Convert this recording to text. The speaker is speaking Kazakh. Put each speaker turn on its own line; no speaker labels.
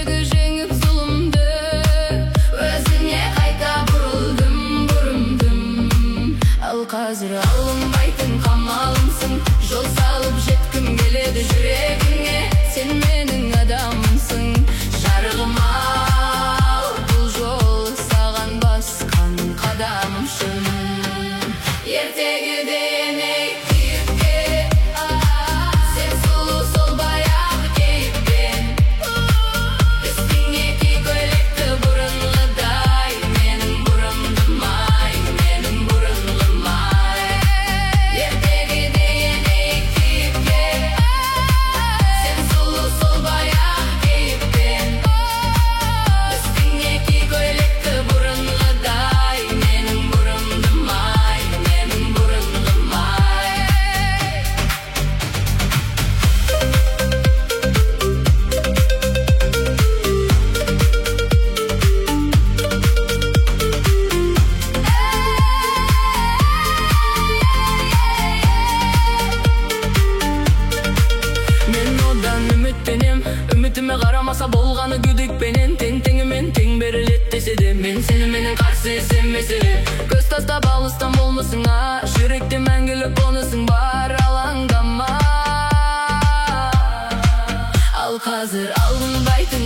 Ертегі жеңіп зұлымды, өзіне қайта бұрылдым. Ал қазір алынбайтын қамалымсың, жол салып жеткім келеді жүрегіңе. Сен менің адамымсың, жарығым ау, бұл жол саған басқан қадамымсың. Ертегіде еней күйікке, сен сұлу сол баяғы кейіппен. Үстіңе ки көйлекті бұрынғыдай, менің бұрымдым ай, менің бұрынғым ай. Ертегіде еней күйікке, сен сұлу сол баяғы кейіппен. Үстіңе ки көйлекті бұрынғыдай, менің бұрымдым ай, менің бұрынғым ай. Мен одан үміттенем, үмітіме қарамаса болғаны күдікпенен. Тең-теңімен тең берілет десе де, мен сені менің қарсы есемесе. Көз тастап алыстан болмысың, жүректе мәңгілік қонысың бар, алаңдама. Ал қазір алынбайтын